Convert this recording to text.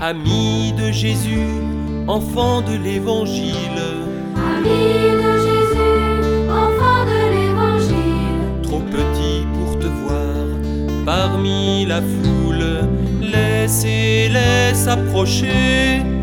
Ami de Jésus, enfant de l'Évangile. Ami de Jésus, enfant de l'Évangile. Trop petit pour te voir parmi la foule, laisse approcher